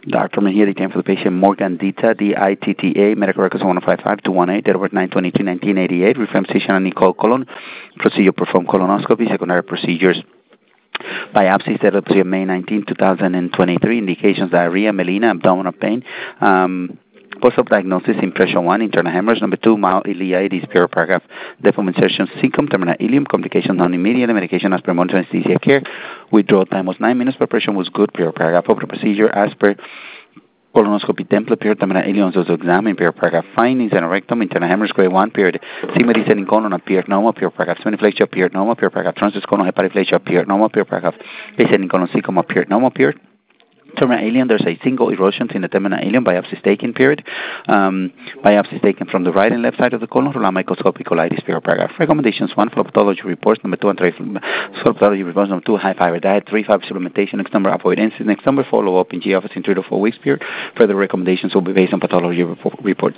Dr. Mahiri came for the patient Morgan Dita, DITTA, medical records 155-218, date of birth 9/22/1988, reference physician Nicole Colon, procedure performed colonoscopy, secondary procedures. Biopsy set up to May 19, 2023, indications diarrhea, melena, abdominal pain, post-op diagnosis, impression 1, internal hemorrhage, number 2, mild ileitis, pure paragraph, depth of insertion, syncom, terminal ileum, complications non-immediate, medication as per monitor anesthesia care, withdrawal time was 9 minutes, preparation was good, pure paragraph, open procedure as per colonoscopy template, period, terminal ileum, so examine, period, paragraph, findings, anorectum, internal hemorrhage, grade 1, period, sigma descending colon, appeared normal, period, paragraph, semiflegia, appeared normal, period, paragraph, transverse colon, hyperiflegia, appeared normal, period, paragraph, descending colon, syncom, appeared normal, period. Terminal ileum, there's a single erosion in the terminal ileum, biopsy taken, period. Biopsy taken from the right and left side of the colon, Roland microscopic colitis, period, paragraph. Recommendations: 1, pathology reports, number 2, pathology reports, number 2, high fiber diet, 3, fiber supplementation, next number, avoidance, next number, follow up in G office in 3 to 4 weeks, period. Further recommendations will be based on pathology reports.